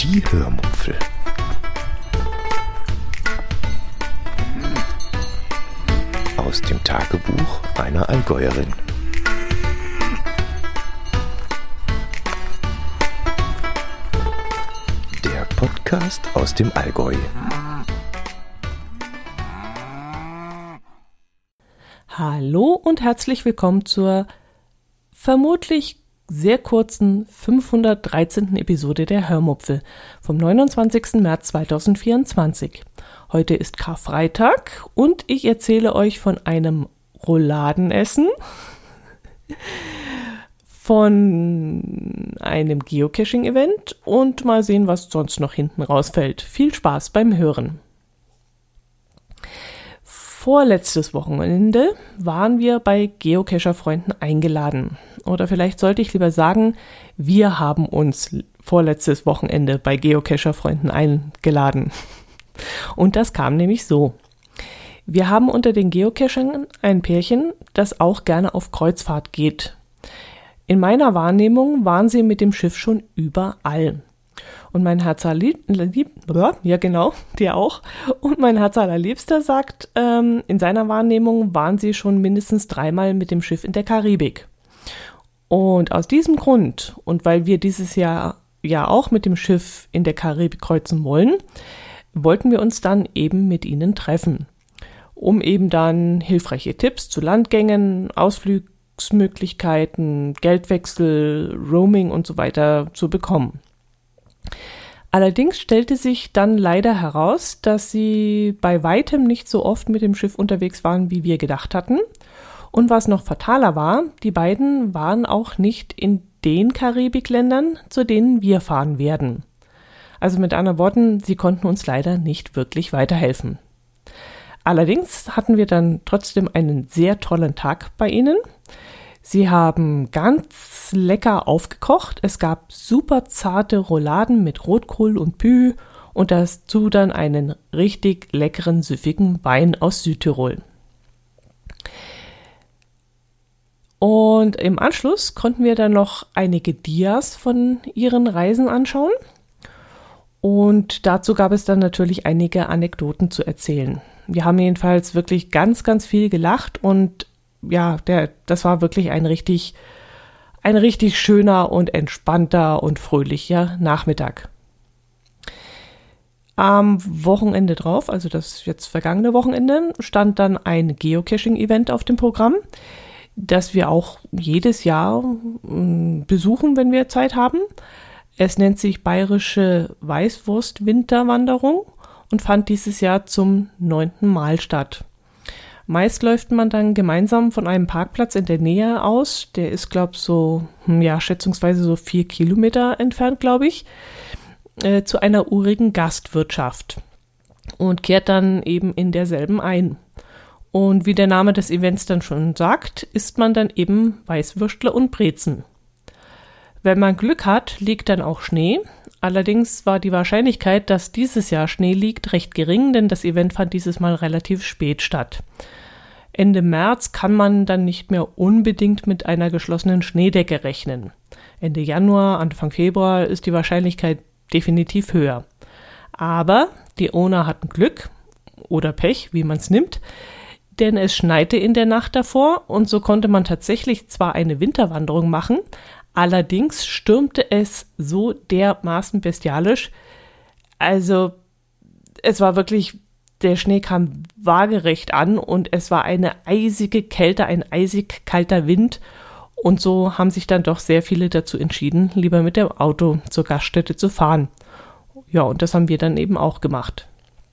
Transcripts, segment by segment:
Die Hörmupfel. Aus dem Tagebuch einer Allgäuerin. Der Podcast aus dem Allgäu. Hallo und herzlich willkommen zur vermutlich sehr kurzen 513. Episode der Hörmupfel vom 29. März 2024. Heute ist Karfreitag und ich erzähle euch von einem Rouladenessen, von einem Geocaching-Event und mal sehen, was sonst noch hinten rausfällt. Viel Spaß beim Hören. Vorletztes Wochenende waren wir bei Geocacher-Freunden eingeladen. Oder vielleicht sollte ich lieber sagen, wir haben uns vorletztes Wochenende bei Geocacher-Freunden eingeladen. Und das kam nämlich so. Wir haben unter den Geocachern ein Pärchen, das auch gerne auf Kreuzfahrt geht. In meiner Wahrnehmung waren sie mit dem Schiff schon überall. Und mein Herz ja genau, der auch. Und mein Herz allerliebster sagt, in seiner Wahrnehmung waren sie schon mindestens 3-mal mit dem Schiff in der Karibik. Und aus diesem Grund und weil wir dieses Jahr ja auch mit dem Schiff in der Karibik kreuzen wollen, wollten wir uns dann eben mit ihnen treffen, um eben dann hilfreiche Tipps zu Landgängen, Ausflugsmöglichkeiten, Geldwechsel, Roaming und so weiter zu bekommen. Allerdings stellte sich dann leider heraus, dass sie bei weitem nicht so oft mit dem Schiff unterwegs waren, wie wir gedacht hatten. Und was noch fataler war, die beiden waren auch nicht in den Karibikländern, zu denen wir fahren werden. Also mit anderen Worten, sie konnten uns leider nicht wirklich weiterhelfen. Allerdings hatten wir dann trotzdem einen sehr tollen Tag bei ihnen. Sie haben ganz lecker aufgekocht. Es gab super zarte Rouladen mit Rotkohl und Pü und dazu dann einen richtig leckeren, süffigen Wein aus Südtirol. Und im Anschluss konnten wir dann noch einige Dias von ihren Reisen anschauen. Und dazu gab es dann natürlich einige Anekdoten zu erzählen. Wir haben jedenfalls wirklich ganz, ganz viel gelacht und ja, das war wirklich ein richtig schöner und entspannter und fröhlicher Nachmittag. Am Wochenende drauf, also das jetzt vergangene Wochenende, stand dann ein Geocaching-Event auf dem Programm, das wir auch jedes Jahr besuchen, wenn wir Zeit haben. Es nennt sich Bayerische Weißwurst-Winterwanderung und fand dieses Jahr zum 9. Mal statt. Meist läuft man dann gemeinsam von einem Parkplatz in der Nähe aus. Der ist, schätzungsweise so 4 Kilometer entfernt, glaube ich, zu einer urigen Gastwirtschaft und kehrt dann eben in derselben ein. Und wie der Name des Events dann schon sagt, isst man dann eben Weißwürstle und Brezen. Wenn man Glück hat, liegt dann auch Schnee. Allerdings war die Wahrscheinlichkeit, dass dieses Jahr Schnee liegt, recht gering, denn das Event fand dieses Mal relativ spät statt. Ende März kann man dann nicht mehr unbedingt mit einer geschlossenen Schneedecke rechnen. Ende Januar, Anfang Februar ist die Wahrscheinlichkeit definitiv höher. Aber die Owner hatten Glück oder Pech, wie man es nimmt, denn es schneite in der Nacht davor und so konnte man tatsächlich zwar eine Winterwanderung machen, allerdings stürmte es so dermaßen bestialisch. Also es war wirklich, der Schnee kam waagerecht an und es war eine eisige Kälte, ein eisig kalter Wind. Und so haben sich dann doch sehr viele dazu entschieden, lieber mit dem Auto zur Gaststätte zu fahren. Ja, und das haben wir dann eben auch gemacht.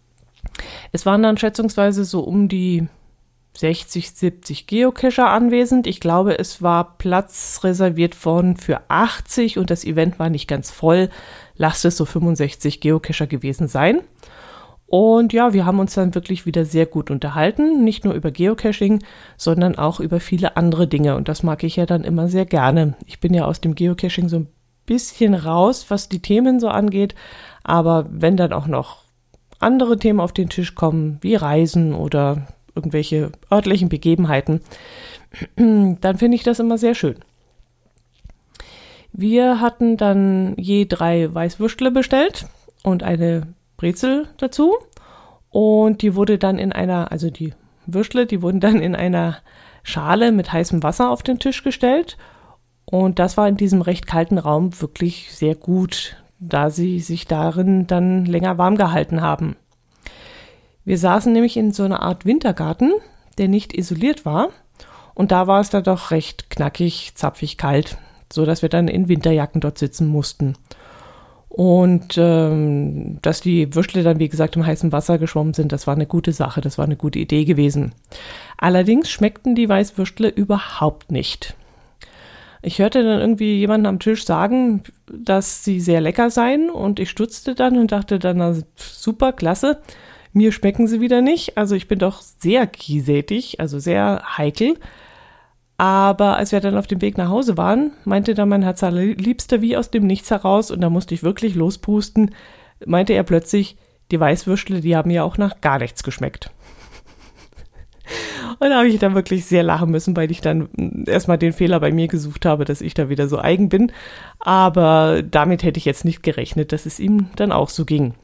Es waren dann schätzungsweise so um die 60, 70 Geocacher anwesend. Ich glaube, es war Platz reserviert worden für 80 und das Event war nicht ganz voll. Lasst es so 65 Geocacher gewesen sein. Und ja, wir haben uns dann wirklich wieder sehr gut unterhalten, nicht nur über Geocaching, sondern auch über viele andere Dinge. Und das mag ich ja dann immer sehr gerne. Ich bin ja aus dem Geocaching so ein bisschen raus, was die Themen so angeht. Aber wenn dann auch noch andere Themen auf den Tisch kommen, wie Reisen oder irgendwelche örtlichen Begebenheiten, dann finde ich das immer sehr schön. Wir hatten dann je 3 Weißwürstle bestellt und eine Brezel dazu. Und die wurde dann die Würstle, die wurden dann in einer Schale mit heißem Wasser auf den Tisch gestellt. Und das war in diesem recht kalten Raum wirklich sehr gut, da sie sich darin dann länger warm gehalten haben. Wir saßen nämlich in so einer Art Wintergarten, der nicht isoliert war. Und da war es dann doch recht knackig, zapfig kalt, so dass wir dann in Winterjacken dort sitzen mussten. Und dass die Würstle dann, wie gesagt, im heißen Wasser geschwommen sind, das war eine gute Sache, das war eine gute Idee gewesen. Allerdings schmeckten die Weißwürstle überhaupt nicht. Ich hörte dann irgendwie jemanden am Tisch sagen, dass sie sehr lecker seien und ich stutzte dann und dachte dann, na, super, klasse, mir schmecken sie wieder nicht. Also ich bin doch sehr kiesätig, also sehr heikel. Aber als wir dann auf dem Weg nach Hause waren, meinte dann mein Herz allerliebster wie aus dem Nichts heraus, und da musste ich wirklich lospusten, meinte er plötzlich, die Weißwürstle, die haben ja auch nach gar nichts geschmeckt. Und da habe ich dann wirklich sehr lachen müssen, weil ich dann erstmal den Fehler bei mir gesucht habe, dass ich da wieder so eigen bin. Aber damit hätte ich jetzt nicht gerechnet, dass es ihm dann auch so ging.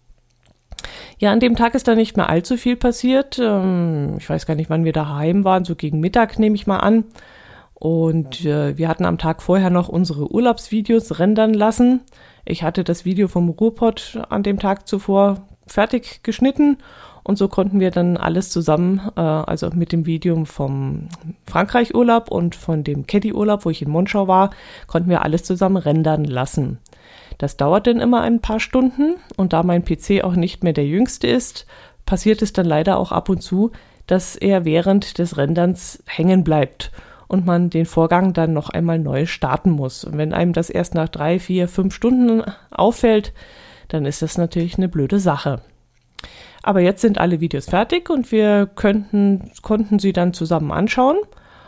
Ja, an dem Tag ist da nicht mehr allzu viel passiert. Ich weiß gar nicht, wann wir daheim waren, so gegen Mittag nehme ich mal an. Und wir hatten am Tag vorher noch unsere Urlaubsvideos rendern lassen. Ich hatte das Video vom Ruhrpott an dem Tag zuvor fertig geschnitten. Und so konnten wir dann alles zusammen, also mit dem Video vom Frankreich-Urlaub und von dem Caddy-Urlaub, wo ich in Monschau war, konnten wir alles zusammen rendern lassen. Das dauert dann immer ein paar Stunden, und da mein PC auch nicht mehr der jüngste ist, passiert es dann leider auch ab und zu, dass er während des Renderns hängen bleibt und man den Vorgang dann noch einmal neu starten muss. Und wenn einem das erst nach 3, 4, 5 Stunden auffällt, dann ist das natürlich eine blöde Sache. Aber jetzt sind alle Videos fertig und wir konnten sie dann zusammen anschauen.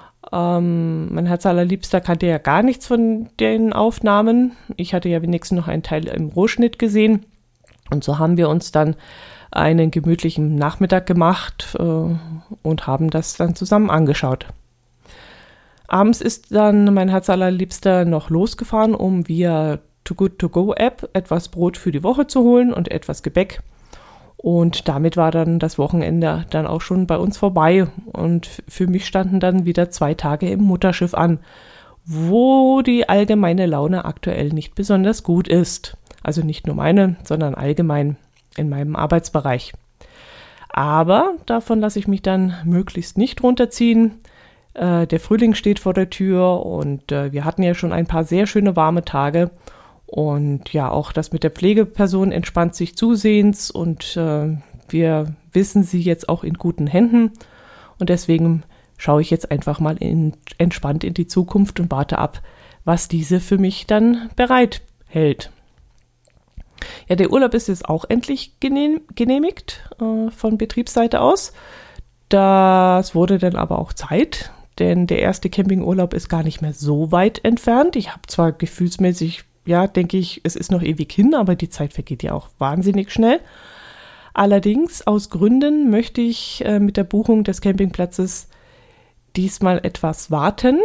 Mein Herz allerliebster kannte ja gar nichts von den Aufnahmen. Ich hatte ja wenigstens noch einen Teil im Rohschnitt gesehen. Und so haben wir uns dann einen gemütlichen Nachmittag gemacht und haben das dann zusammen angeschaut. Abends ist dann mein Herz allerliebster noch losgefahren, um via Too Good To Go App etwas Brot für die Woche zu holen und etwas Gebäck. Und damit war dann das Wochenende dann auch schon bei uns vorbei. Und für mich standen dann wieder 2 Tage im Mutterschiff an, wo die allgemeine Laune aktuell nicht besonders gut ist. Also nicht nur meine, sondern allgemein in meinem Arbeitsbereich. Aber davon lasse ich mich dann möglichst nicht runterziehen. Der Frühling steht vor der Tür und wir hatten ja schon ein paar sehr schöne warme Tage. Und ja, auch das mit der Pflegeperson entspannt sich zusehends und wir wissen sie jetzt auch in guten Händen. Und deswegen schaue ich jetzt einfach mal entspannt in die Zukunft und warte ab, was diese für mich dann bereit hält. Ja, der Urlaub ist jetzt auch endlich genehmigt von Betriebsseite aus. Das wurde dann aber auch Zeit, denn der erste Campingurlaub ist gar nicht mehr so weit entfernt. Ich habe zwar gefühlsmäßig, ja, denke ich, es ist noch ewig hin, aber die Zeit vergeht ja auch wahnsinnig schnell. Allerdings, aus Gründen möchte ich mit der Buchung des Campingplatzes diesmal etwas warten.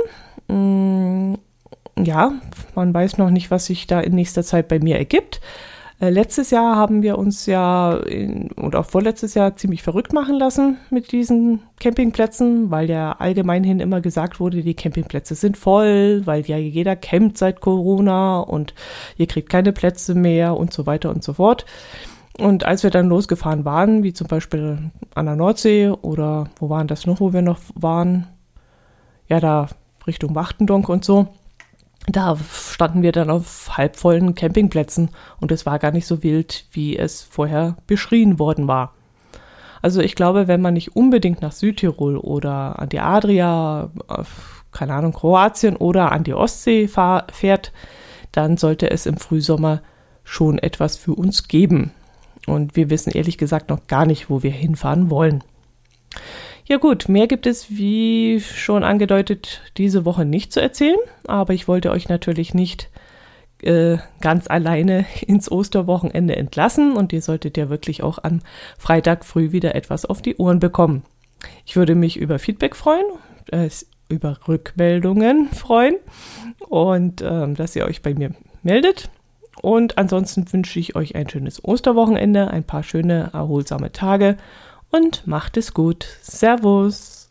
Ja, man weiß noch nicht, was sich da in nächster Zeit bei mir ergibt. Letztes Jahr haben wir uns ja, und auch vorletztes Jahr, ziemlich verrückt machen lassen mit diesen Campingplätzen, weil ja allgemeinhin immer gesagt wurde, die Campingplätze sind voll, weil ja jeder campt seit Corona und ihr kriegt keine Plätze mehr und so weiter und so fort. Und als wir dann losgefahren waren, wie zum Beispiel an der Nordsee oder wo waren das noch, wo wir noch waren? Ja, da Richtung Wachtendonk und so. Da standen wir dann auf halbvollen Campingplätzen und es war gar nicht so wild, wie es vorher beschrien worden war. Also ich glaube, wenn man nicht unbedingt nach Südtirol oder an die Adria, keine Ahnung, Kroatien oder an die Ostsee fährt, dann sollte es im Frühsommer schon etwas für uns geben. Und wir wissen ehrlich gesagt noch gar nicht, wo wir hinfahren wollen. Ja gut, mehr gibt es, wie schon angedeutet, diese Woche nicht zu erzählen, aber ich wollte euch natürlich nicht ganz alleine ins Osterwochenende entlassen und ihr solltet ja wirklich auch am Freitag früh wieder etwas auf die Ohren bekommen. Ich würde mich über Feedback freuen, über Rückmeldungen freuen und dass ihr euch bei mir meldet. Und ansonsten wünsche ich euch ein schönes Osterwochenende, ein paar schöne, erholsame Tage und macht es gut. Servus!